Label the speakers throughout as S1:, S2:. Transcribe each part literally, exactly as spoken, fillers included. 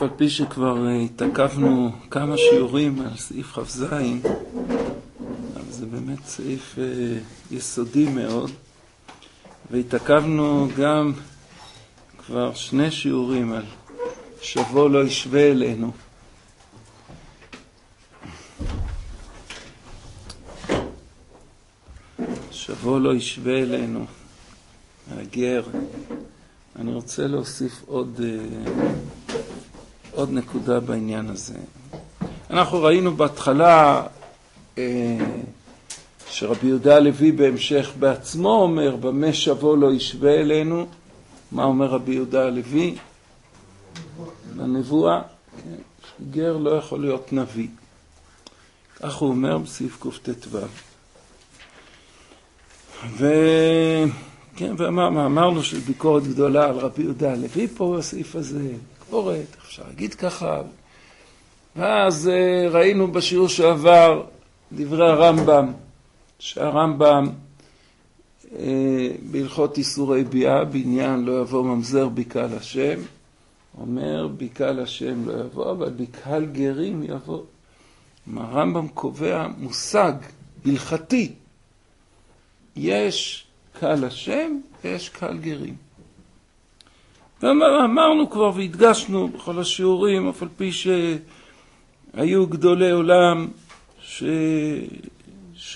S1: אף על פי שכבר התעכבנו כמה שיעורים על סעיף ח"ז, אבל זה באמת סעיף יסודי מאוד, והתעכבנו גם כבר שני שיעורים על שבוא לא ישווה אלינו. שבוא לא ישווה אלינו, הגר. אני רוצה להוסיף עוד, עוד נקודה בעניין הזה. אנחנו ראינו בהתחלה שרבי יהודה הלוי בהמשך בעצמו אומר, במה שבוא לא ישווה אלינו. מה אומר רבי יהודה הלוי? בנבואה, כן, גר לא יכול להיות נביא. כך הוא אומר בסעיף קט"ו. ו... כן, ואמרנו של ביקורת גדולה על רבי יהודה הלוי פה בסעיף הזה, ביקורת, אפשר להגיד ככה. ואז ראינו בשיעור שעבר דברי הרמב"ם, שהרמב"ם בהלכות איסורי ביאה, בעניין לא יבוא ממזר בקהל השם, אומר בקהל השם לא יבוא, אבל בקהל גרים יבוא. הרמב"ם קובע מושג הלכתי, יש קהל השם ויש קהל גרים. ואמרנו כבר והדגשנו בכל השיעורים, אף על פי שהיו גדולי עולם ש... ש...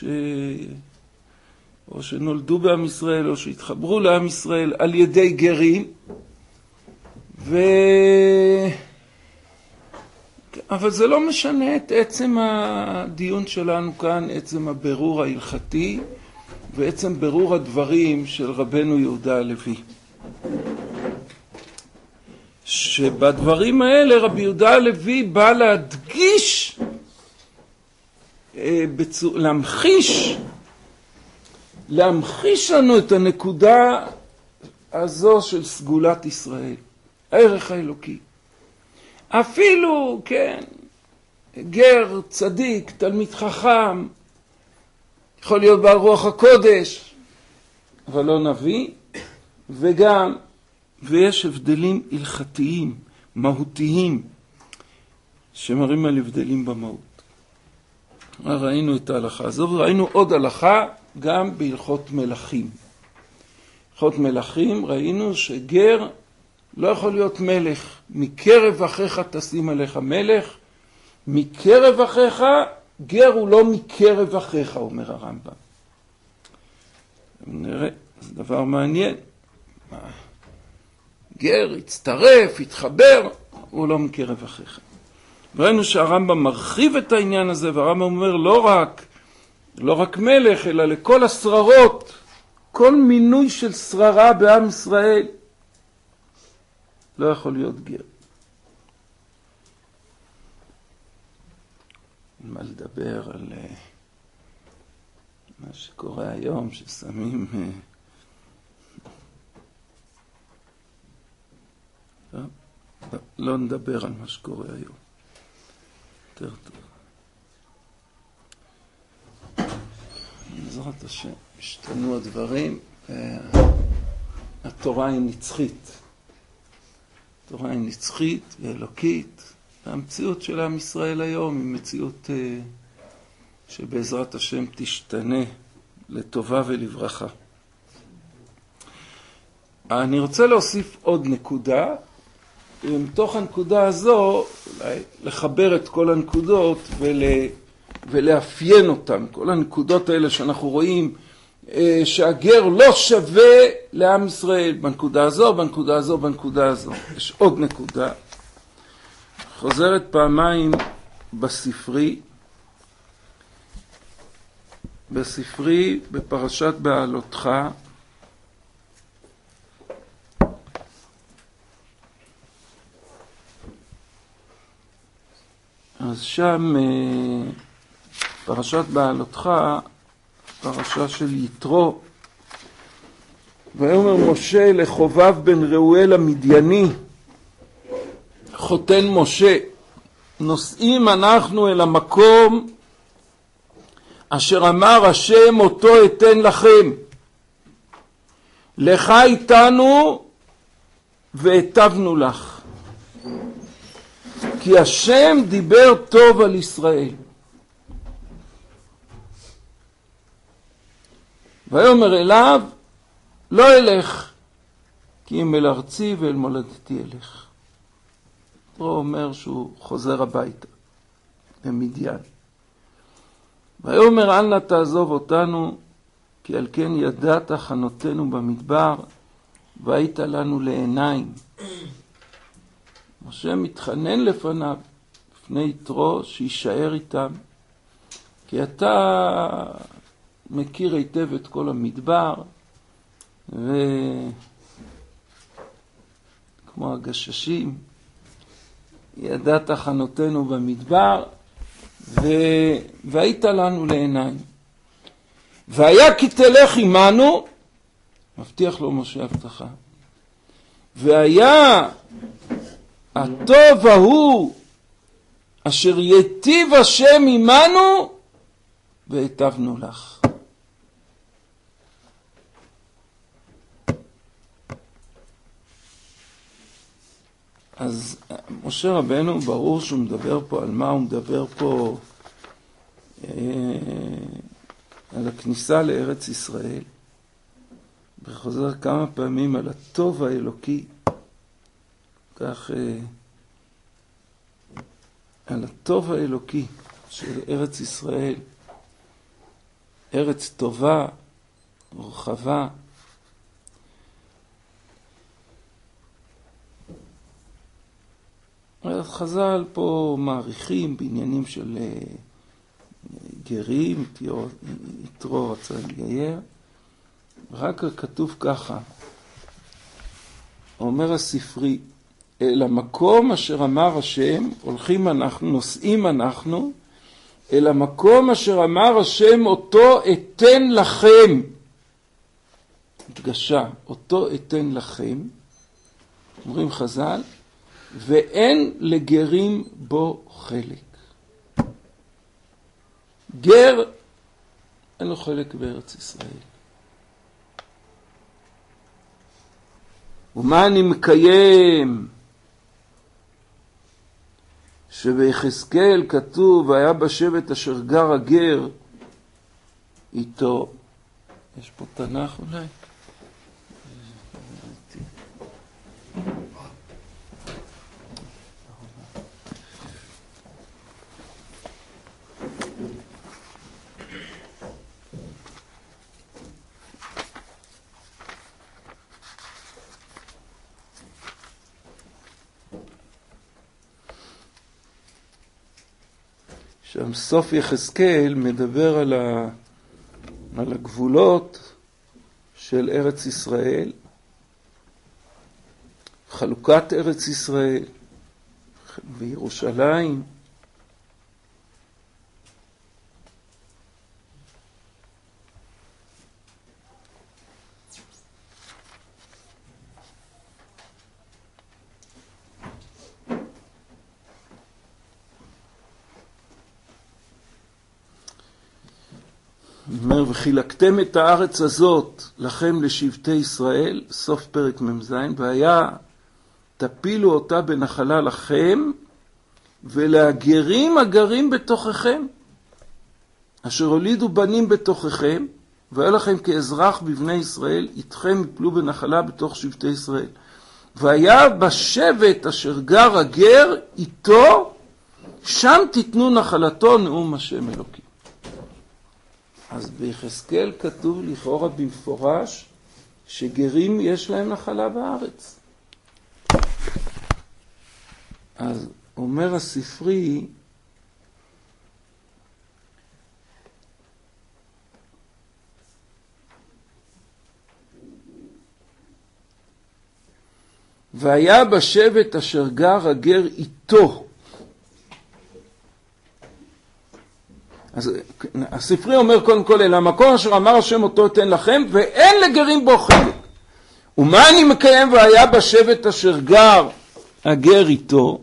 S1: או שנולדו בעם ישראל או שהתחברו לעם ישראל על ידי גרים, ו... אבל זה לא משנה את עצם הדיון שלנו כאן, עצם הבירור ההלכתי ועצם בירור הדברים של רבנו יהודה הלוי. שבדברים האלה רבי יהודה הלוי בא להדגיש, בצור... להמחיש, להמחיש לנו את הנקודה הזו של סגולת ישראל, הערך האלוקי. אפילו, כן, גר, צדיק, תלמיד חכם, יכול להיות בעל רוח הקודש, אבל לא נביא, וגם, ויש הבדלים הלכתיים, מהותיים, שמראים על הבדלים במהות. ראינו את ההלכה הזו, וראינו עוד הלכה גם בהלכות מלכים. בהלכות מלכים ראינו שגר לא יכול להיות מלך, מקרב אחיך תשים עליך מלך, מקרב אחיך, גר הוא לא מקרב אחיך, אומר הרמב"ם. נראה, זה דבר מעניין. גר יצטרף, יתחבר, הוא לא מקרב אחיך. ראינו שהרמב"ם מרחיב את העניין הזה, והרמב"ם אומר לא רק, לא רק מלך, אלא לכל השררות, כל מינוי של שררה בעם ישראל, לא יכול להיות גר. מה לדבר על מה שקורה היום, ששמים... לא, לא, לא נדבר על מה שקורה היום. יותר טוב. בעזרת השם, השתנו הדברים, והתורה היא נצחית. התורה היא נצחית ואלוקית. המציאות של עם ישראל היום היא מציאות שבעזרת השם תשתנה לטובה ולברכה. אני רוצה להוסיף עוד נקודה, ומתוך הנקודה הזו אולי לחבר את כל הנקודות ול... ולאפיין אותן. כל הנקודות האלה שאנחנו רואים שהגר לא שווה לעם ישראל בנקודה הזו, בנקודה הזו, בנקודה הזו. יש עוד נקודה. חוזרת פעמיים בספרי, בספרי בפרשת בעלותך, אז שם פרשת בעלותך, פרשה של יתרו, ויאמר משה לחובב בן ראואל המדייני, חותן משה, נוסעים אנחנו אל המקום אשר אמר השם אותו אתן לכם, לך איתנו והטבנו לך. כי השם דיבר טוב על ישראל. ויאמר אליו, לא אלך, כי אם אל ארצי ואל מולדתי אלך. הוא אומר שהוא חוזר הביתה, במדיין. ויאמר אל נא תעזוב אותנו, כי על כן ידעת חנותנו במדבר, והיית לנו לעיניים. משה מתחנן לפניו, לפני יתרו, שישאר איתם, כי אתה מכיר היטב את כל המדבר, וכמו הגששים, ידעת חנותנו במדבר, ו... והיית לנו לעיניים. והיה כי תלך עמנו, מבטיח לו משה הבטחה, והיה הטוב ההוא אשר יטיב השם עמנו, והיטבנו לך. אז משה רבנו, ברור שהוא מדבר פה על מה הוא מדבר פה, אה, על הכניסה לארץ ישראל, וחוזר כמה פעמים על הטוב האלוקי, כך אה, על הטוב האלוקי של ארץ ישראל, ארץ טובה, רחבה. חז"ל פה מעריכים בעניינים של גרים, יתרו רצה לגייר, רק כתוב ככה, אומר הספרי, אל המקום אשר אמר השם, הולכים אנחנו, נוסעים אנחנו, אל המקום אשר אמר השם, אותו אתן לכם. הדגשה, אותו אתן לכם, אומרים חז"ל, ואין לגרים בו חלק. גר אין לו חלק בארץ ישראל. ומה אני מקיים? שביחזקאל כתוב, והיה בשבט אשר גר הגר איתו. יש פה תנ"ך אולי? שם סוף יחזקאל מדבר על, ה... על הגבולות של ארץ ישראל, חלוקת ארץ ישראל בירושלים. אומר, וחילקתם את הארץ הזאת לכם לשבטי ישראל, סוף פרק ממז, והיה תפילו אותה בנחלה לכם, ולהגרים הגרים בתוככם, אשר הולידו בנים בתוככם, והיה לכם כאזרח בבני ישראל, איתכם יפלו בנחלה בתוך שבטי ישראל. והיה בשבט אשר גר הגר איתו, שם תיתנו נחלתו נאום השם אלוקים. אז ביחזקאל כתוב לכאורה במפורש שגרים יש להם נחלה בארץ. אז אומר הספרי, והיה בשבט אשר גר הגר איתו. אז הספרי אומר קודם כל, אל המקום אשר אמר השם אותו אתן לכם, ואין לגרים בו חלק. ומה אני מקיים? והיה בשבט אשר גר הגר איתו.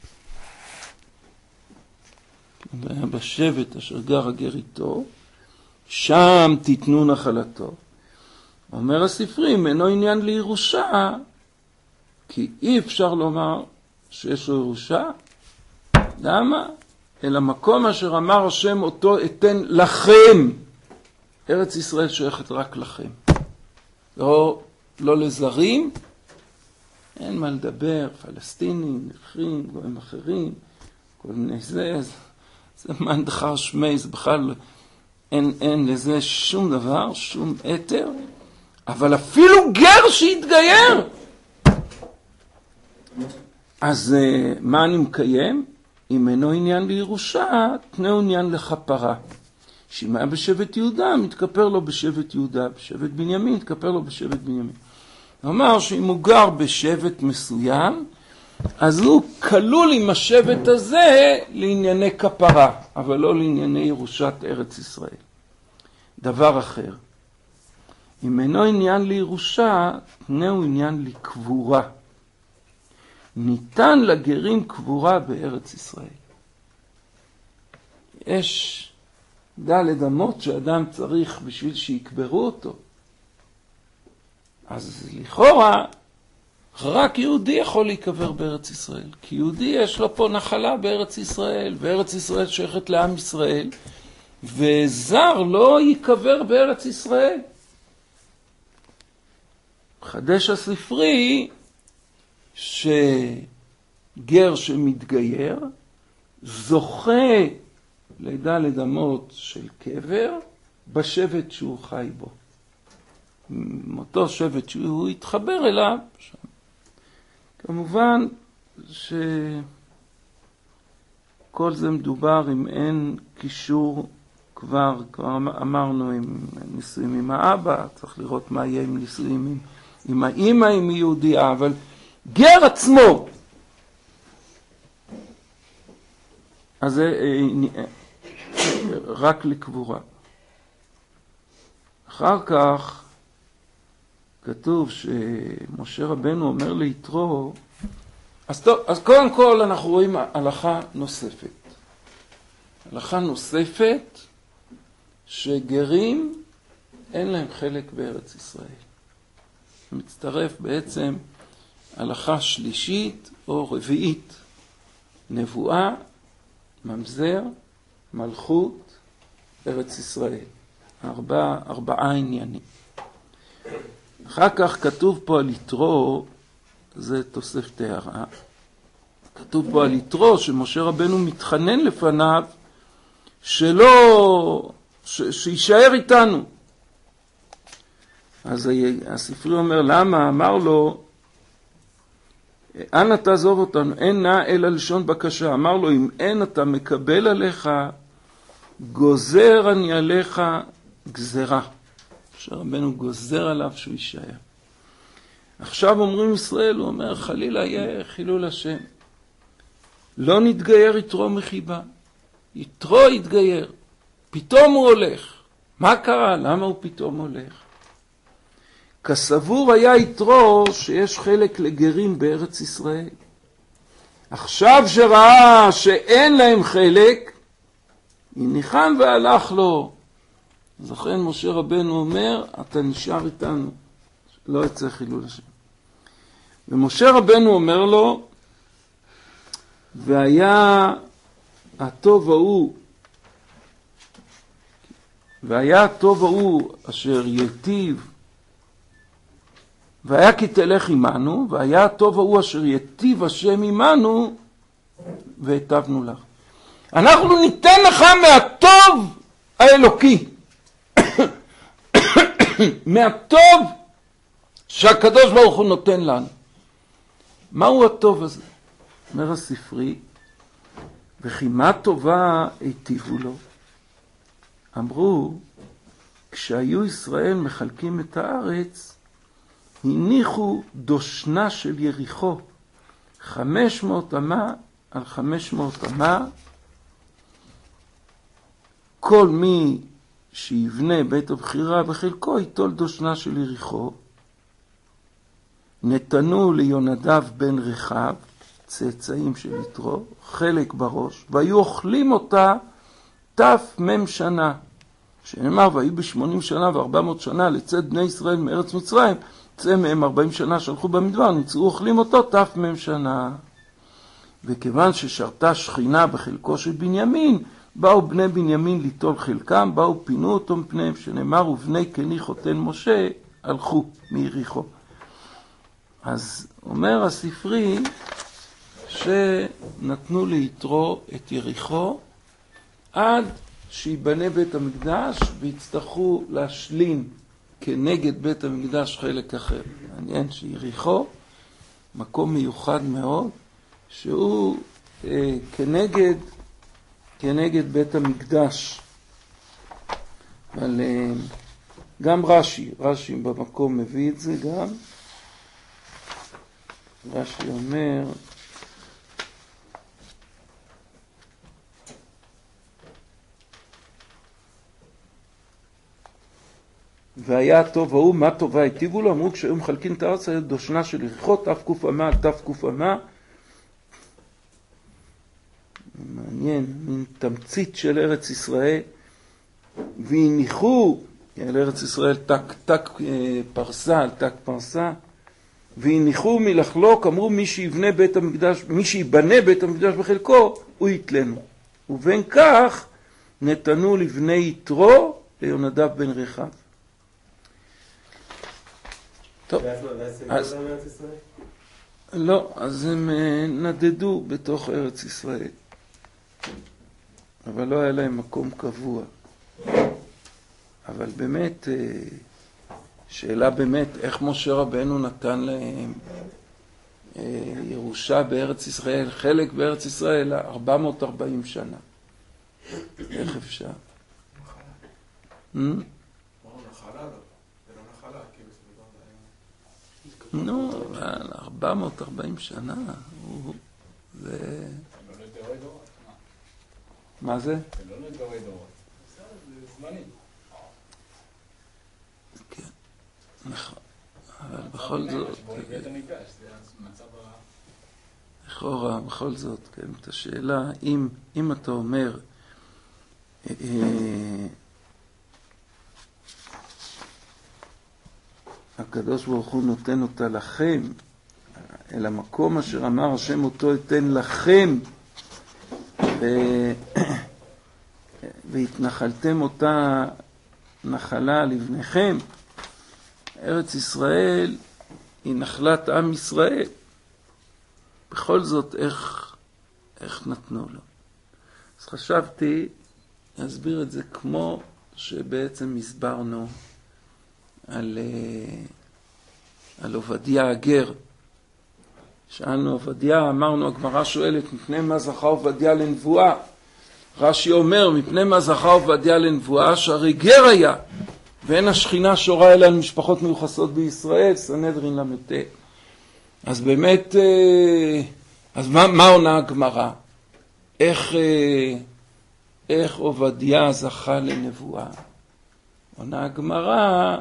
S1: והיה בשבט אשר גר הגר איתו, שם תיתנו נחלתו. אומר הספרי, אינו עניין לירושה, כי אי אפשר לומר שיש לו ירושה, למה? אל המקום אשר אמר השם אותו אתן לכם. ארץ ישראל שייכת רק לכם. לא, לא לזרים, אין מה לדבר, פלסטינים, נכים, גויים אחרים, כל מיני זה, זה, זה מנדחר שמי, זה בכלל, אין, אין לזה שום דבר, שום אתר, אבל אפילו גר שהתגייר. אז מה אני מקיים? אם אינו עניין לירושה, תנאו עניין לכפרה. שאם היה בשבט יהודה, מתכפר לו בשבט יהודה, בשבט בנימין, מתכפר לו בשבט בנימין. כלומר שאם הוא גר בשבט מסוים, אז הוא כלול עם השבט הזה לענייני כפרה, אבל לא לענייני ירושת ארץ ישראל. דבר אחר, אם אינו עניין לירושה, תנאו עניין לקבורה. ניתן לגרים קבורה בארץ ישראל. יש דלת אמות שאדם צריך בשביל שיקברו אותו. אז לכאורה, רק יהודי יכול להיקבר בארץ ישראל. כי יהודי יש לו פה נחלה בארץ ישראל, וארץ ישראל שייכת לעם ישראל, וזר לא ייקבר בארץ ישראל. חדש הספרי, שגר שמתגייר, זוכה לדלת אמות של קבר, בשבט שהוא חי בו. מאותו שבט שהוא יתחבר אליו. כמובן שכל זה מדובר אם אין קישור כבר, כבר אמרנו עם נישואים עם האבא, צריך לראות מה יהיה עם נישואים עם, עם האמא, עם יהודייה, אבל גר עצמו. אז זה רק לקבורה. אחר כך כתוב שמשה רבנו אומר ליתרו, אז, טוב, אז קודם כל אנחנו רואים הלכה נוספת. הלכה נוספת שגרים אין להם חלק בארץ ישראל. מצטרף בעצם הלכה שלישית או רביעית, נבואה, ממזר, מלכות, ארץ ישראל. ארבע, ארבעה עניינים. אחר כך כתוב פה על יתרו, זה תוספת הערה, כתוב פה על יתרו שמשה רבנו מתחנן לפניו שלא, ש, שישאר איתנו. אז הספרי אומר למה? אמר לו, אנא תעזוב אותנו, אין נא אלא לשון בקשה. אמר לו, אם אין אתה מקבל עליך, גוזר אני עליך גזרה. שרבנו גוזר עליו שהוא יישאר. עכשיו אומרים ישראל, הוא אומר, חלילה יהיה חילול השם. לא נתגייר יתרו מחיבה. יתרו יתגייר. פתאום הוא הולך. מה קרה? למה הוא פתאום הולך? כסבור היה יתרו שיש חלק לגרים בארץ ישראל. עכשיו שראה שאין להם חלק, הניחם והלך לו. אז לכן משה רבנו אומר, אתה נשאר איתנו, לא יצא חילול השם. ומשה רבנו אומר לו, והיה הטוב ההוא, והיה הטוב ההוא אשר יטיב, והיה כי תלך עמנו, והיה הטוב ההוא אשר יטיב השם עמנו, והטבנו לך. אנחנו ניתן לך מהטוב האלוקי. מהטוב שהקדוש ברוך הוא נותן לנו. מהו הטוב הזה? אומר הספרי, וכי מה טובה היטיבו לו? אמרו, כשהיו ישראל מחלקים את הארץ, הניחו דושנה של יריחו, חמש מאות אמה על חמש מאות אמה, כל מי שיבנה בית הבחירה בחלקו ייטול דושנה של יריחו. נתנו ליונדב בן רחב, צאצאים של יתרו, חלק בראש, והיו אוכלים אותה תף מם שנה. שנאמר, והיו בשמונים שנה וארבע מאות שנה לצאת בני ישראל מארץ מצרים, צא מהם ארבעים שנה שלחו במדבר, נצאו אוכלים אותו תף מם שנה. וכיוון ששרתה שכינה בחלקו של בנימין, באו בני בנימין ליטול חלקם, באו פינו אותו מפניהם, שנאמר, ובני קני חותן משה הלכו מיריחו. אז אומר הספרי שנתנו ליתרו את יריחו עד שיבנה בית המקדש ויצטרכו להשלים כנגד בית המקדש חלק אחר. מעניין שיריחו מקום מיוחד מאוד שהוא אה, כנגד כנגד בית המקדש. אבל אה, גם רש"י, רש"י במקום מביא את זה גם. רש"י אומר והיה טוב ההוא, מה טובה היטיבו לו? אמרו כשהיו מחלקים את הארץ, היה דושנה של יריחו, תף קוף אמה, תף קוף אמה. מעניין, מין תמצית של ארץ ישראל. והניחו, על ארץ ישראל תק, תק פרסה, על תק פרסה. והניחו מלחלוק, אמרו מי שיבנה בית המקדש, מי שיבנה בית המקדש בחלקו, הוא יתלנו. ובין כך נתנו לבני יתרו ליונדב בן רחב. טוב, אז, לא, אז הם נדדו בתוך ארץ ישראל, אבל לא היה להם מקום קבוע. אבל באמת, שאלה באמת, איך משה רבנו נתן להם ירושה בארץ ישראל, חלק בארץ ישראל, ארבע מאות וארבעים שנה. איך אפשר? נחלה. נו, ארבע מאות וארבעים שנה, זה... מה זה? זה לא לדורי דורות. זה זמני. כן, נכון. אבל בכל זאת... לכאורה, בכל זאת, כן, את השאלה, אם אתה אומר... הקדוש ברוך הוא נותן אותה לכם, אל המקום אשר אמר השם אותו אתן לכם, ו... והתנחלתם אותה נחלה לבניכם. ארץ ישראל היא נחלת עם ישראל. בכל זאת, איך, איך נתנו לו? אז חשבתי להסביר את זה כמו שבעצם הסברנו על, על עובדיה הגר. שאלנו עובדיה, אמרנו, הגמרא שואלת, מפני מה זכה עובדיה לנבואה? רש"י אומר, מפני מה זכה עובדיה לנבואה? שהרי גר היה, ואין השכינה שורה אלא על משפחות מיוחסות בישראל, סנהדרין למ"ט. אז באמת, אז מה, מה עונה הגמרא? איך, איך עובדיה זכה לנבואה? עונה הגמרא,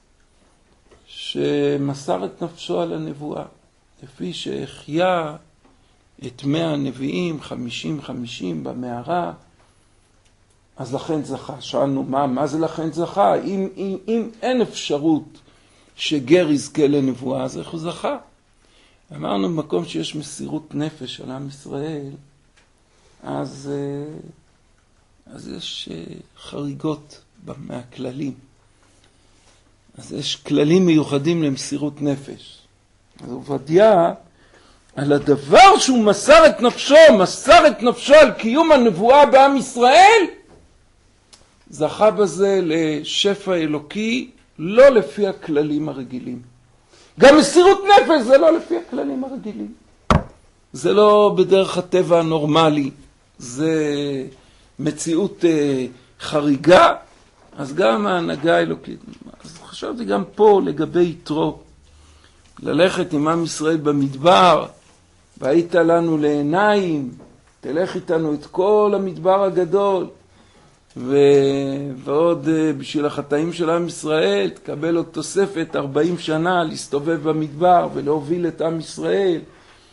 S1: שמסר את נפשו על הנבואה, לפי שהחיה את מאה הנביאים, חמישים חמישים במערה, אז לכן זכה. שאלנו, מה, מה זה לכן זכה? אם, אם, אם אין אפשרות שגר יזכה לנבואה, אז איך הוא זכה? אמרנו, במקום שיש מסירות נפש על עם ישראל, אז, אז יש חריגות מהכללים. אז יש כללים מיוחדים למסירות נפש. אז עובדיה, על הדבר שהוא מסר את נפשו, מסר את נפשו על קיום הנבואה בעם ישראל, זכה בזה לשפע אלוקי, לא לפי הכללים הרגילים. גם מסירות נפש זה לא לפי הכללים הרגילים. זה לא בדרך הטבע הנורמלי, זה מציאות חריגה, אז גם ההנהגה האלוקית. אז חשבתי גם פה לגבי יתרו, ללכת עם עם ישראל במדבר, והיית לנו לעיניים, תלך איתנו את כל המדבר הגדול, ו... ועוד בשביל החטאים של עם ישראל, תקבל עוד תוספת ארבעים שנה להסתובב במדבר ולהוביל את עם ישראל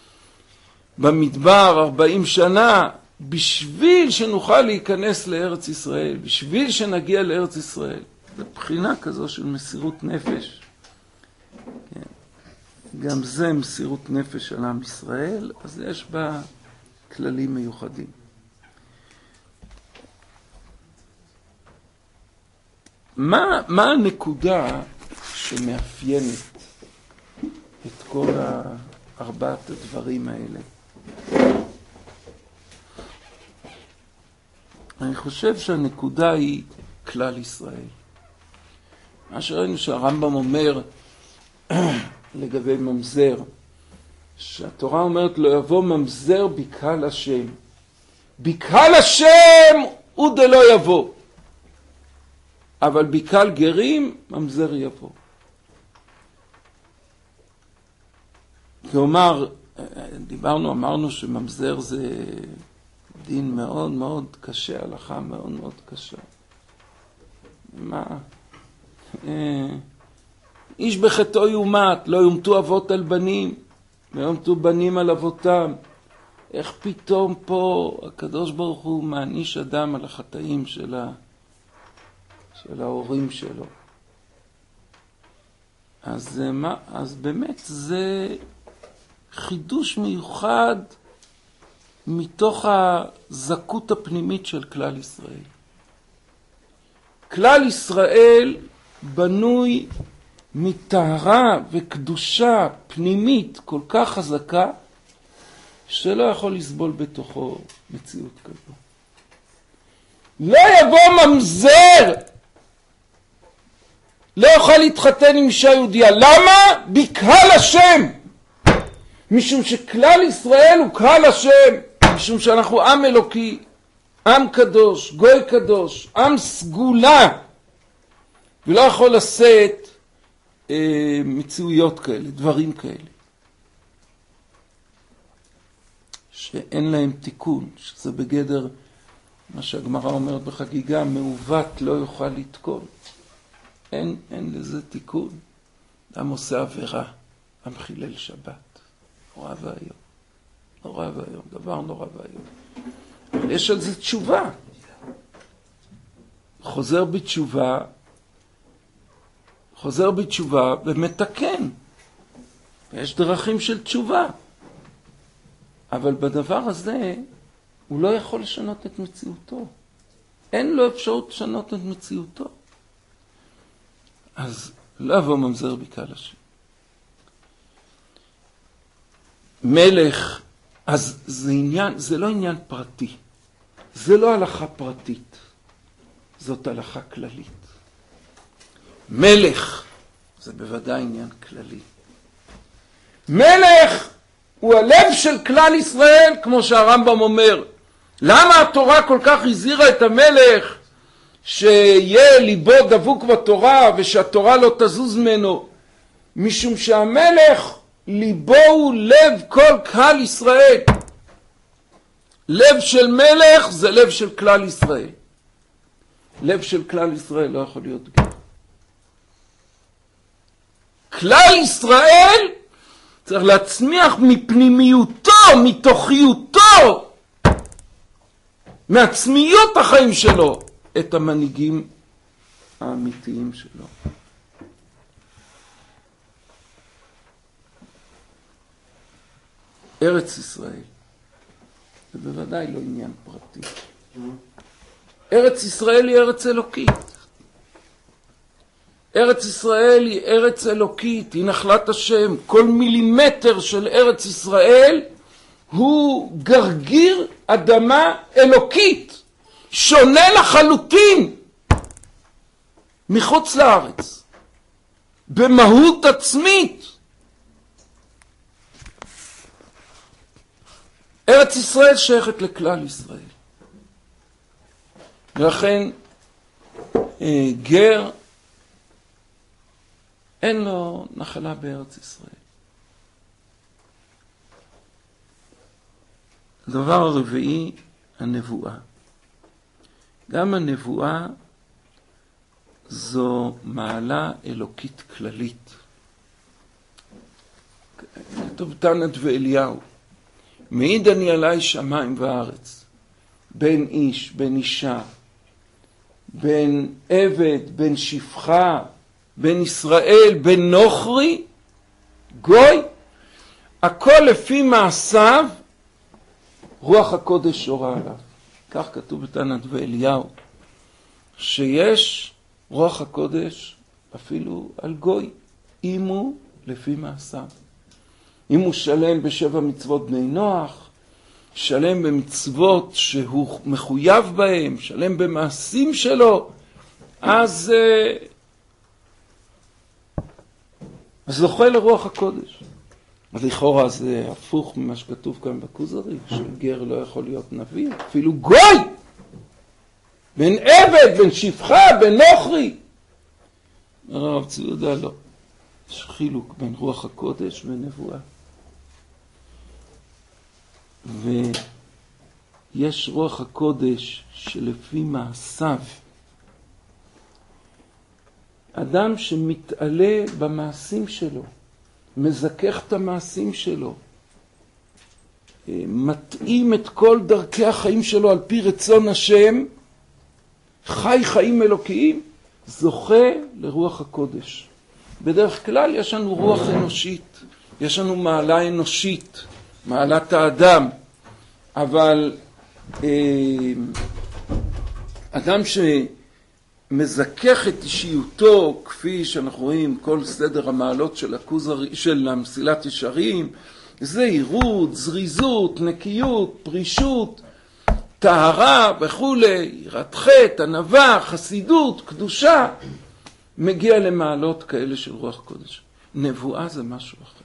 S1: במדבר ארבעים שנה, בשביל שנוכל להיכנס לארץ ישראל, בשביל שנגיע לארץ ישראל. זו בחינה כזו של מסירות נפש. כן. גם זה מסירות נפש על עם ישראל, אז יש בה כללים מיוחדים. מה, מה הנקודה שמאפיינת את כל ארבעת הדברים האלה? אני חושב שהנקודה היא כלל ישראל. מה שראינו שהרמב"ם אומר לגבי ממזר, שהתורה אומרת לא יבוא ממזר בקהל השם. בקהל השם הוא דלא יבוא. אבל בקהל גרים ממזר יבוא. כלומר, דיברנו, אמרנו שממזר זה דין מאוד מאוד קשה, הלכה מאוד מאוד קשה. מה? איש בחטאו יומת, לא יומתו אבות על בנים, לא יומתו בנים על אבותם. איך פתאום פה הקדוש ברוך הוא מעניש אדם על החטאים של, ה... של ההורים שלו? אז, מה? אז באמת זה חידוש מיוחד מתוך הזכות הפנימית של כלל ישראל. כלל ישראל בנוי מטהרה וקדושה פנימית כל כך חזקה, שלא יכול לסבול בתוכו מציאות כזו. לא יבוא ממזר, לא יוכל להתחתן עם אישה יהודיה. למה? בקהל השם. משום שכלל ישראל הוא קהל השם. משום שאנחנו עם אלוקי, עם קדוש, גוי קדוש, עם סגולה. ולא יכול לשאת אה, מציאויות כאלה, דברים כאלה. שאין להם תיקון, שזה בגדר מה שהגמרא אומרת בחגיגה, מעוות לא יוכל לתקון. אין, אין לזה תיקון. אדם עושה עבירה, עם חילל שבת. נורא והיום. נורא והיום, דבר נורא והיום. אבל יש על זה תשובה. חוזר בתשובה, חוזר בתשובה ומתקן. ויש דרכים של תשובה. אבל בדבר הזה הוא לא יכול לשנות את מציאותו. אין לו אפשרות לשנות את מציאותו. אז לא יבוא ממזר בקהל השם. מלך, אז זה עניין, זה לא עניין פרטי. זה לא הלכה פרטית. זאת הלכה כללית. מלך, זה בוודאי עניין כללי. מלך הוא הלב של כלל ישראל, כמו שהרמב"ם אומר. למה התורה כל כך הזהירה את המלך שיהיה ליבו דבוק בתורה ושהתורה לא תזוז ממנו? משום שהמלך ליבו הוא לב כל כלל ישראל. לב של מלך זה לב של כלל ישראל. לב של כלל ישראל לא יכול להיות גר. כלל ישראל צריך להצמיח מפנימיותו, מתוכיותו, מעצמיות החיים שלו, את המנהיגים האמיתיים שלו. ארץ ישראל זה בוודאי לא עניין פרטי. ארץ ישראל היא ארץ אלוקית. ארץ ישראל היא ארץ אלוקית, היא נחלת השם. כל מילימטר של ארץ ישראל הוא גרגיר אדמה אלוקית, שונה לחלוטין מחוץ לארץ, במהות עצמית. ארץ ישראל שייכת לכלל ישראל. ולכן גר אין לו נחלה בארץ ישראל. הדבר הרביעי, הנבואה. גם הנבואה זו מעלה אלוקית כללית. כתוב תנת ואליהו, מעיד אני עלי שמיים וארץ, בין איש, בין אישה, בין עבד, בין שפחה, בין ישראל, בין נוכרי, גוי, הכל לפי מעשיו רוח הקודש שורה עליו. כך כתוב בתנת ואליהו, שיש רוח הקודש אפילו על גוי, אם הוא לפי מעשיו. אם הוא שלם בשבע מצוות בני נוח, שלם במצוות שהוא מחויב בהם, שלם במעשים שלו, אז, אז זוכה לרוח הקודש. אז לכאורה זה הפוך ממה שכתוב כאן בכוזרי, שגר לא יכול להיות נביא, אפילו גוי, בן עבד, בן שפחה, בן נוכרי. הרב ציודה לא. יש חילוק בין רוח הקודש ונבואה. ויש רוח הקודש שלפי מעשיו, אדם שמתעלה במעשים שלו, מזכך את המעשים שלו, מתאים את כל דרכי החיים שלו על פי רצון השם, חי חיים אלוקיים, זוכה לרוח הקודש. בדרך כלל יש לנו רוח אנושית, יש לנו מעלה אנושית, מעלת האדם, אבל אדם שמזכך את אישיותו, כפי שאנחנו רואים כל סדר המעלות של הכוזרי, של המסילת ישרים, זהירות, זריזות, נקיות, פרישות, טהרה וכולי, יראת חטא, ענווה, חסידות, קדושה, מגיע למעלות כאלה של רוח קודש. נבואה זה משהו אחר.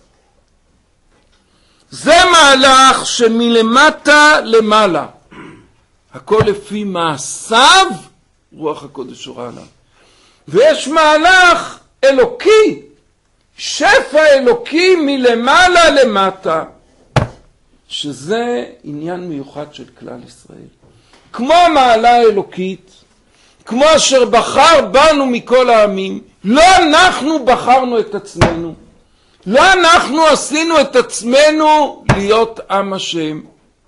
S1: זה מהלך שמלמטה למעלה. הכל לפי מעשיו, רוח הקודש שורה עליו. ויש מהלך אלוקי, שפע אלוקי מלמעלה למטה, שזה עניין מיוחד של כלל ישראל. כמו המעלה האלוקית, כמו אשר בחר בנו מכל העמים, לא אנחנו בחרנו את עצמנו, לא אנחנו עשינו את עצמנו להיות עם השם.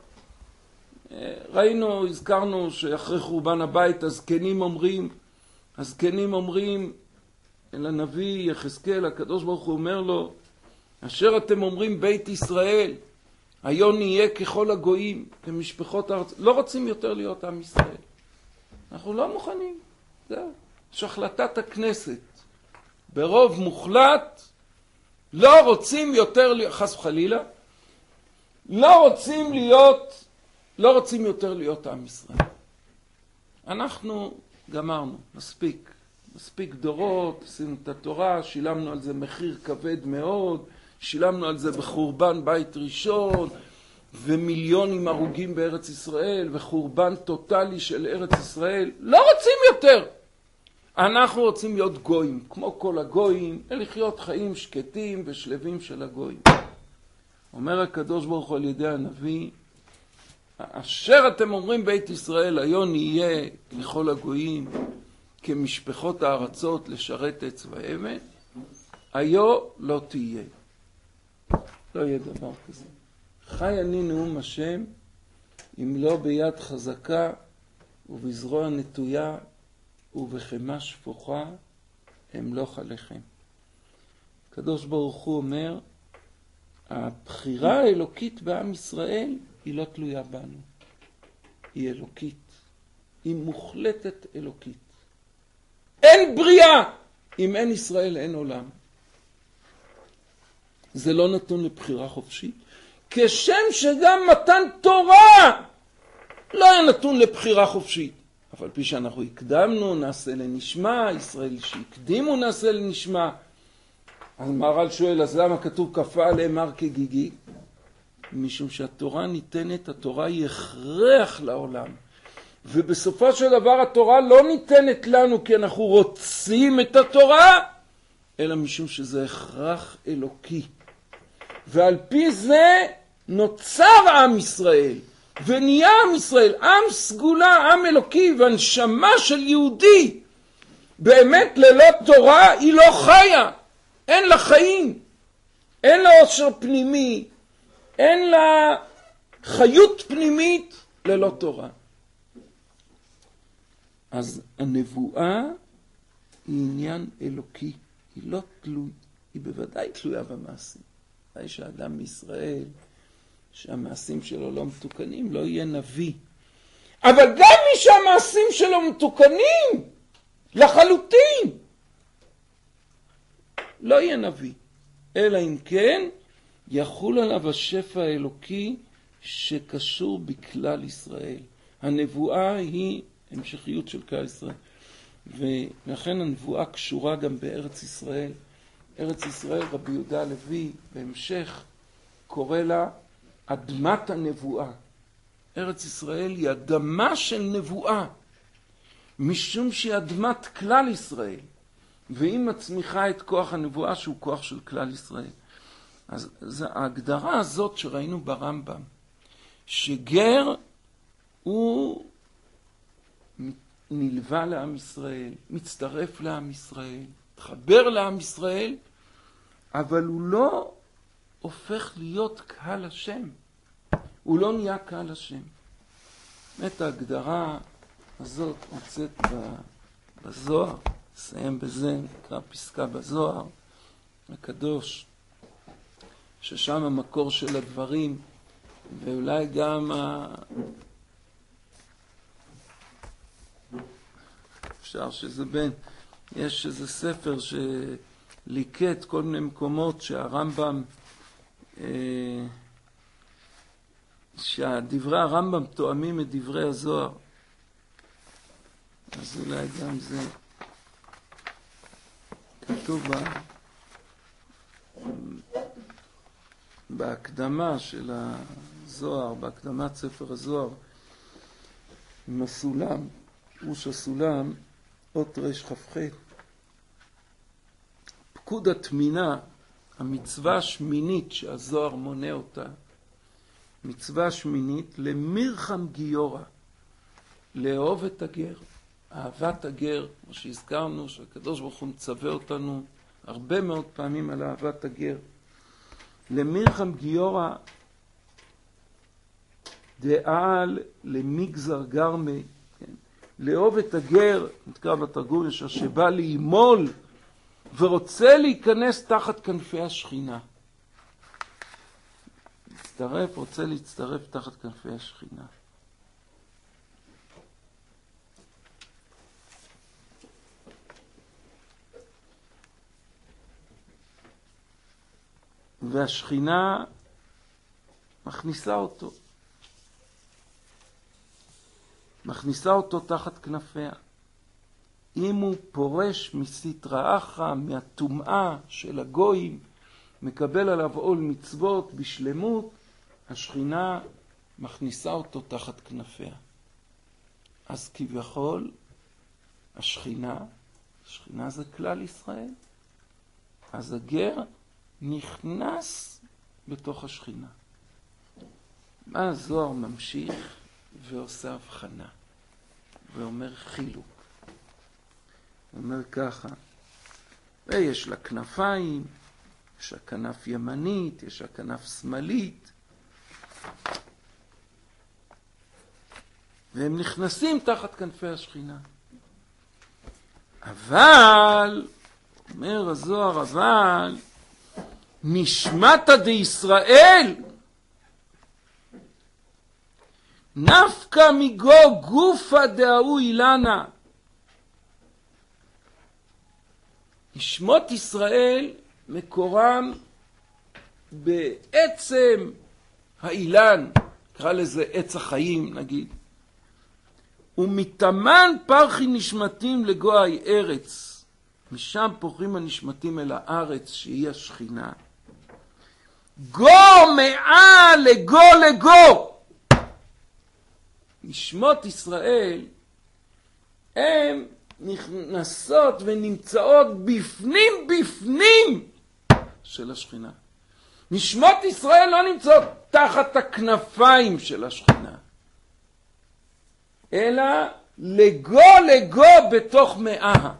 S1: ראינו, הזכרנו שאחרי חורבן הבית הזקנים אומרים, הזקנים אומרים אל הנביא יחזקאל, הקדוש ברוך הוא אומר לו, אשר אתם אומרים בית ישראל, היום נהיה ככל הגויים, כמשפחות הארץ, לא רוצים יותר להיות עם ישראל. אנחנו לא מוכנים. זהו. יש החלטת הכנסת. ברוב מוחלט, לא רוצים יותר, חס וחלילה, לא רוצים להיות, לא רוצים יותר להיות עם ישראל. אנחנו גמרנו, מספיק. מספיק דורות, עשינו את התורה, שילמנו על זה מחיר כבד מאוד, שילמנו על זה בחורבן בית ראשון, ומיליונים הרוגים בארץ ישראל, וחורבן טוטלי של ארץ ישראל. לא רוצים יותר. אנחנו רוצים להיות גויים, כמו כל הגויים, לחיות חיים שקטים ושלבים של הגויים. אומר הקדוש ברוך הוא על ידי הנביא, אשר אתם אומרים בית ישראל, היום נהיה לכל הגויים, כמשפחות הארצות לשרת עץ ואבן, היו לא תהיה. לא יהיה דבר כזה. חי אני נאום השם, אם לא ביד חזקה ובזרוע נטויה ובחמה שפוכה, אמלוך עליכם. הקדוש ברוך הוא אומר, הבחירה האלוקית בעם ישראל היא לא תלויה בנו. היא אלוקית. היא מוחלטת אלוקית. אין בריאה! אם אין ישראל אין עולם. זה לא נתון לבחירה חופשית. כשם שגם מתן תורה לא היה נתון לבחירה חופשית. אבל פי שאנחנו הקדמנו, נעשה לנשמה, ישראל שהקדימו נעשה לנשמה. אז מהר"ל שואל, אז למה כתוב כפה עליהם הר כגיגי? משום שהתורה ניתנת, התורה היא הכרח לעולם. ובסופו של דבר התורה לא ניתנת לנו כי אנחנו רוצים את התורה, אלא משום שזה הכרח אלוקי. ועל פי זה נוצר עם ישראל, ונהיה עם ישראל, עם סגולה, עם אלוקי, והנשמה של יהודי. באמת ללא תורה היא לא חיה, אין לה חיים, אין לה עושר פנימי, אין לה חיות פנימית ללא תורה. אז הנבואה היא עניין אלוקי, היא לא תלוי, היא בוודאי תלויה במעשים. ודאי שהאדם בישראל שהמעשים שלו לא מתוקנים, לא יהיה נביא. אבל גם מי שהמעשים שלו מתוקנים, לחלוטין, לא יהיה נביא. אלא אם כן, יחול עליו השפע האלוקי שקשור בכלל ישראל. הנבואה היא המשכיות של כלל ישראל. ולכן הנבואה קשורה גם בארץ ישראל. ארץ ישראל, רבי יהודה הלוי, בהמשך, קורא לה אדמת הנבואה. ארץ ישראל היא אדמה של נבואה, משום שהיא אדמת כלל ישראל, והיא מצמיחה את כוח הנבואה שהוא כוח של כלל ישראל. אז זו ההגדרה הזאת שראינו ברמב"ם, שגר הוא נלווה לעם ישראל, מצטרף לעם ישראל, מתחבר לעם ישראל, אבל הוא לא הופך להיות קהל השם. הוא לא נהיה קהל השם. את ההגדרה הזאת נמצאת בזוהר, נסיים בזה, נקרא פסקה בזוהר הקדוש, ששם המקור של הדברים, ואולי גם ה... אפשר שזה בין, יש איזה ספר שליקט כל מיני מקומות שהרמב"ם, אה, שהדברי הרמב"ם תואמים את דברי הזוהר. אז אולי גם זה כתוב בה, בהקדמה של הזוהר, בהקדמת ספר הזוהר, עם הסולם, ראש הסולם, אות רש כ"ח, פקוד התמינה, המצווה השמינית שהזוהר מונה אותה, מצווה שמינית למירחם גיורא, לאהוב את הגר, אהבת הגר, כמו שהזכרנו, שהקדוש ברוך הוא מצווה אותנו הרבה מאוד פעמים על אהבת הגר. למירחם גיורא דעל למגזר גרמי, כן? לאהוב את הגר, נתקרא בתרגום יש שבא להימול ורוצה להיכנס תחת כנפי השכינה. להצטרף, רוצה להצטרף תחת כנפי השכינה. והשכינה מכניסה אותו. מכניסה אותו תחת כנפיה. אם הוא פורש מסתרא אחרא, מהטומאה של הגויים, מקבל עליו עול מצוות בשלמות, השכינה מכניסה אותו תחת כנפיה. אז כביכול, השכינה, השכינה זה כלל ישראל. אז הגר נכנס בתוך השכינה. מה הזוהר ממשיך ועושה הבחנה, ואומר חילוק. הוא אומר ככה, ויש לה כנפיים, יש לה כנף ימנית, יש לה כנף שמאלית, והם נכנסים תחת כנפי השכינה. אבל, אומר הזוהר, אבל, נשמתא דישראל, נפקא מגו גופא דהוא אילנה. נשמות ישראל מקורם בעצם האילן, קרא לזה עץ החיים נגיד. ומתאמן פרחי נשמתים לגוי ארץ, משם פורחים הנשמתים אל הארץ שהיא השכינה. גו מאה לגו לגו. נשמות ישראל הן נכנסות ונמצאות בפנים בפנים של השכינה. נשמות ישראל לא נמצאות תחת הכנפיים של השכינה, אלא לגו לגו בתוך מאה.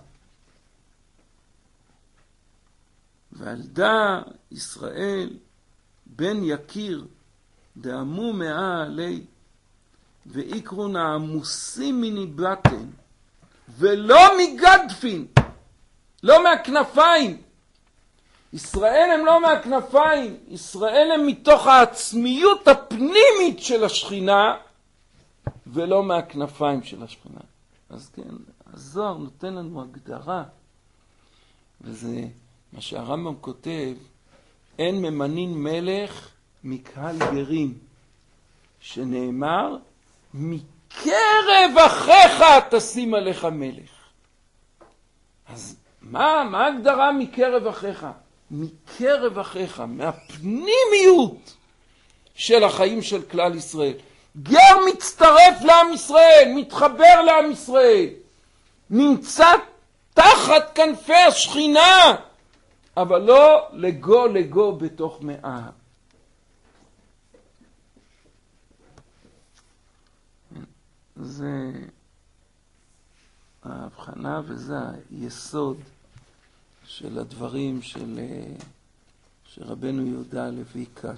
S1: ועל דא ישראל בן יקיר דאמו מאה עלי ויקרון העמוסים מניבטן ולא מגדפין, לא מהכנפיים, ישראל הם לא מהכנפיים, ישראל הם מתוך העצמיות הפנימית של השכינה, ולא מהכנפיים של השכינה. אז כן, הזוהר נותן לנו הגדרה, וזה מה שהרמב"ם כותב, אין ממנין מלך מקהל גרים, שנאמר, מקרב אחיך תשים עליך מלך. אז מה, מה ההגדרה מקרב אחיך? מקרב אחיך, מהפנימיות של החיים של כלל ישראל. גר מצטרף לעם ישראל, מתחבר לעם ישראל, נמצא תחת כנפי השכינה, אבל לא לגו לגו בתוך מאה. זה ההבחנה וזה היסוד של הדברים של שרבנו יהודה הלוי כאן.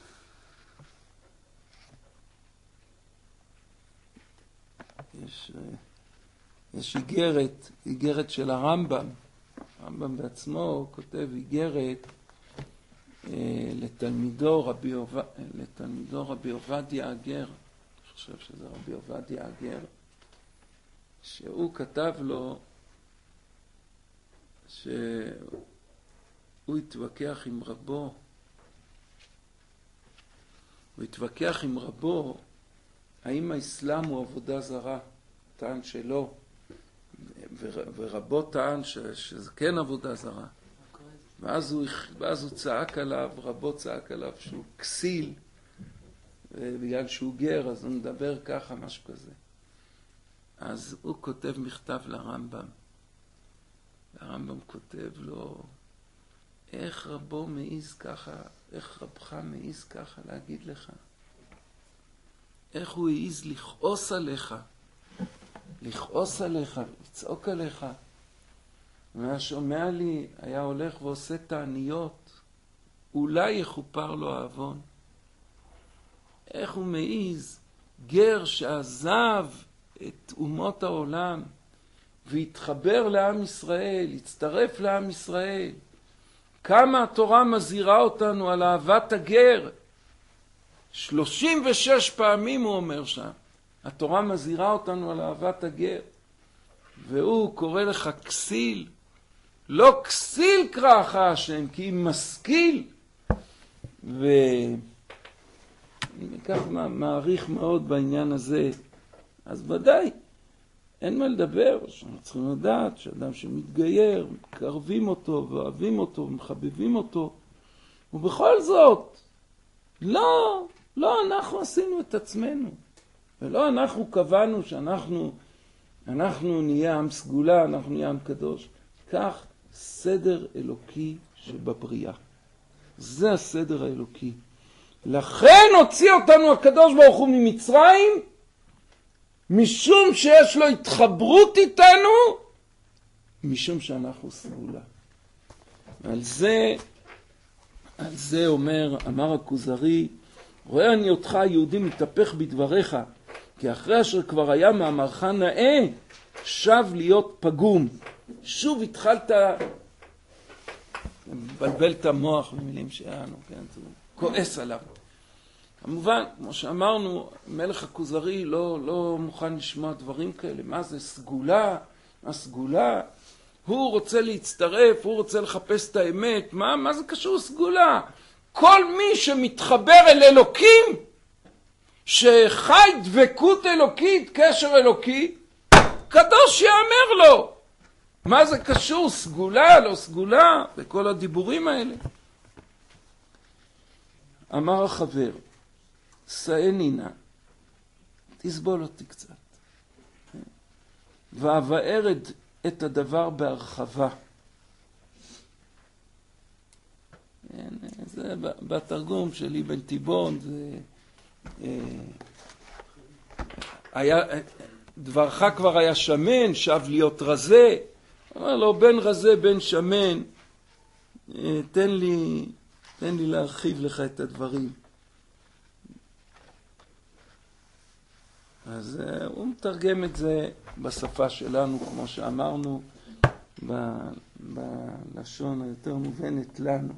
S1: יש, יש איגרת, איגרת של הרמב"ם. הרמב"ם בעצמו כותב איגרת אה, לתלמידו רבי עובדיה, לתלמידו רבי עובדיה הגר. אני חושב שזה רבי עובדיה הגר. שהוא כתב לו שהוא התווכח עם רבו. הוא התווכח עם רבו האם האסלאם הוא עבודה זרה. טען שלא. ורבו טען שזה כן עבודה זרה. ואז הוא, ואז הוא צעק עליו, רבו צעק עליו שהוא כסיל, בגלל שהוא גר, אז הוא מדבר ככה, משהו כזה. אז הוא כותב מכתב לרמב"ם. הרמב"ם כותב לו, איך רבו מעיז ככה, איך רבך מעיז ככה להגיד לך? איך הוא העיז לכעוס עליך? לכעוס עליך, לצעוק עליך. והיה שומע לי, היה הולך ועושה תעניות, אולי יכופר לו העוון. איך הוא מעיז, גר שעזב את אומות העולם, והתחבר לעם ישראל, הצטרף לעם ישראל. כמה התורה מזהירה אותנו על אהבת הגר. שלושים ושש פעמים הוא אומר שם. התורה מזהירה אותנו על אהבת הגר. והוא קורא לך כסיל. לא כסיל קראך השם, כי אם משכיל. ואני כך מעריך מאוד בעניין הזה. אז ודאי, אין מה לדבר. אנחנו צריכים לדעת שאדם שמתגייר, מקרבים אותו ואוהבים אותו ומחבבים אותו. ובכל זאת, לא, לא אנחנו עשינו את עצמנו. ולא אנחנו קבענו שאנחנו אנחנו נהיה עם סגולה, אנחנו נהיה עם קדוש. כך סדר אלוקי שבבריאה. זה הסדר האלוקי. לכן הוציא אותנו הקדוש ברוך הוא ממצרים, משום שיש לו התחברות איתנו, משום שאנחנו סגולה. ועל זה, על זה אומר, אמר הכוזרי, רואה אני אותך יהודי מתהפך בדבריך, כי אחרי אשר כבר היה מאמרך נאה, שב להיות פגום. שוב התחלת לבלבל את המוח במילים שלנו, כן? זה כועס עליו. כמובן, כמו שאמרנו, מלך הכוזרי לא, לא מוכן לשמוע דברים כאלה. מה זה סגולה? מה סגולה? הוא רוצה להצטרף, הוא רוצה לחפש את האמת. מה, מה זה קשור סגולה? כל מי שמתחבר אל אלוקים, שחי דבקות אלוקית, קשר אלוקי, קדוש יאמר לו. מה זה קשור? סגולה, לא סגולה, וכל הדיבורים האלה. אמר החבר, סעני נא, תסבול אותי קצת. ואבארד את הדבר בהרחבה. זה בתרגום שלי בן תיבון, זה היה, דברך כבר היה שמן, שב להיות רזה. אמר לו, בן רזה, בן שמן, תן לי, תן לי להרחיב לך את הדברים. אז הוא מתרגם את זה בשפה שלנו, כמו שאמרנו, בלשון היותר מובנת לנו.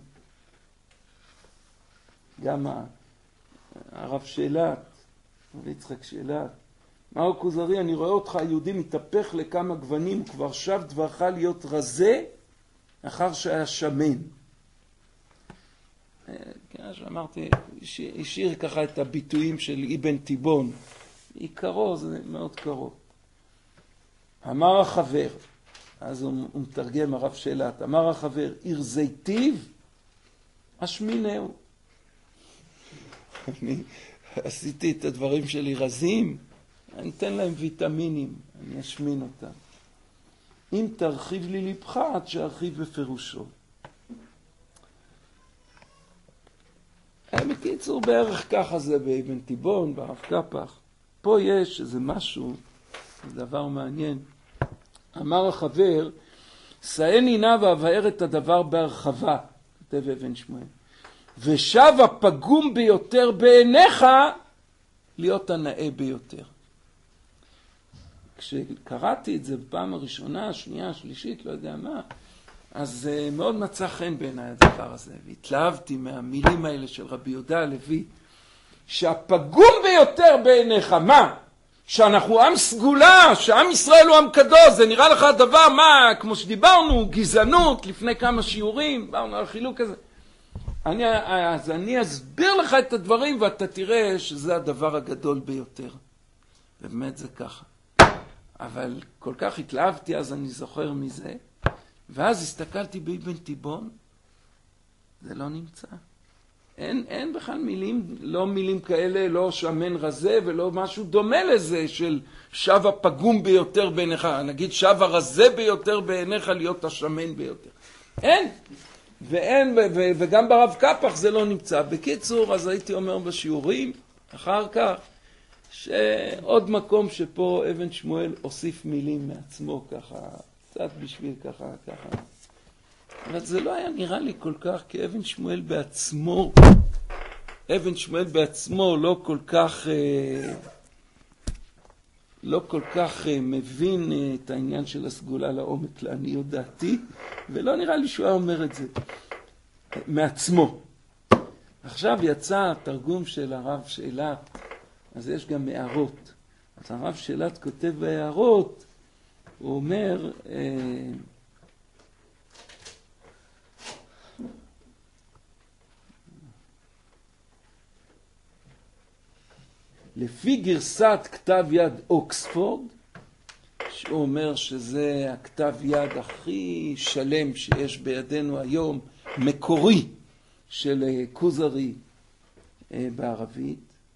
S1: גם הרב שאלת, הרב יצחק שאלת, מהו כוזרי? אני רואה אותך היהודי מתהפך לכמה גוונים, כבר שב דברך להיות רזה אחר שהיה שמן. כן, שאמרתי, השאיר ככה את הביטויים של אבן תיבון. עיקרו זה מאוד קרוב. אמר החבר, אז הוא, הוא מתרגם הרב שאלת, אמר החבר, עיר זיתיו, אשמינהו. אני עשיתי את הדברים שלי רזים, אני אתן להם ויטמינים, אני אשמין אותם. אם תרחיב לי לבך, עד שארחיב בפירושו. בקיצור, בערך ככה זה באבן תיבון, ברב קפח. פה יש איזה משהו, זה דבר מעניין. אמר החבר, סעני נא ואבאר את הדבר בהרחבה, כותב אבן שמואל. ושב הפגום ביותר בעיניך להיות הנאה ביותר. כשקראתי את זה בפעם הראשונה, השנייה, השלישית, לא יודע מה, אז uh, מאוד מצא חן בעיניי הדבר הזה, והתלהבתי מהמילים האלה של רבי יהודה הלוי, שהפגום ביותר בעיניך, מה? שאנחנו עם סגולה, שעם ישראל הוא עם קדוש, זה נראה לך הדבר, מה, כמו שדיברנו, גזענות, לפני כמה שיעורים, דיברנו על חילוק הזה. אני, אז אני אסביר לך את הדברים, ואתה תראה שזה הדבר הגדול ביותר. באמת זה ככה. אבל כל כך התלהבתי, אז אני זוכר מזה, ואז הסתכלתי באבן תיבון, זה לא נמצא. אין, אין בכלל מילים, לא מילים כאלה, לא שמן רזה, ולא משהו דומה לזה של שב הפגום ביותר בעיניך. נגיד שב הרזה ביותר בעיניך להיות השמן ביותר. אין. ואין, ו, ו, וגם ברב קפח זה לא נמצא. בקיצור, אז הייתי אומר בשיעורים, אחר כך, שעוד מקום שפה אבן שמואל הוסיף מילים מעצמו ככה, קצת בשביל ככה, ככה. אבל זה לא היה נראה לי כל כך, כי אבן שמואל בעצמו, אבן שמואל בעצמו לא כל כך, לא כל כך מבין את העניין של הסגולה לעומק, לעניות דעתי, ולא נראה לי שהוא היה אומר את זה מעצמו. עכשיו יצא התרגום של הרב שאלת, אז יש גם הערות. אז הרב שאלת כותב בהערות, הוא אומר, לפי גרסת כתב יד אוקספורד, שהוא אומר שזה הכתב יד הכי שלם שיש בידינו היום, מקורי של כוזרי בערבית,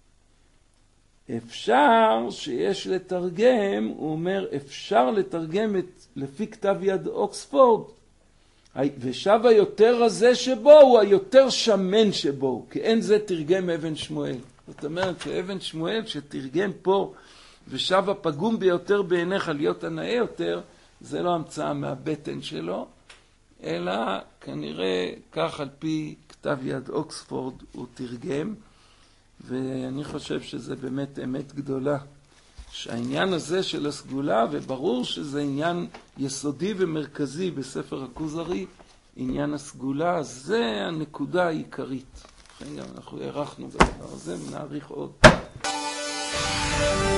S1: אפשר שיש לתרגם, הוא אומר, אפשר לתרגם את, לפי כתב יד אוקספורד, ושב היותר הזה שבו הוא היותר שמן שבו, כי אין זה תרגם אבן שמואל. זאת אומרת שאבן שמואל שתרגם פה ושב הפגום ביותר בעיניך להיות הנאה יותר, זה לא המצאה מהבטן שלו, אלא כנראה כך על פי כתב יד אוקספורד הוא תרגם, ואני חושב שזה באמת אמת גדולה. שהעניין הזה של הסגולה, וברור שזה עניין יסודי ומרכזי בספר הכוזרי, עניין הסגולה, זה הנקודה העיקרית. לכן גם אנחנו הערכנו בדבר הזה ונעריך עוד.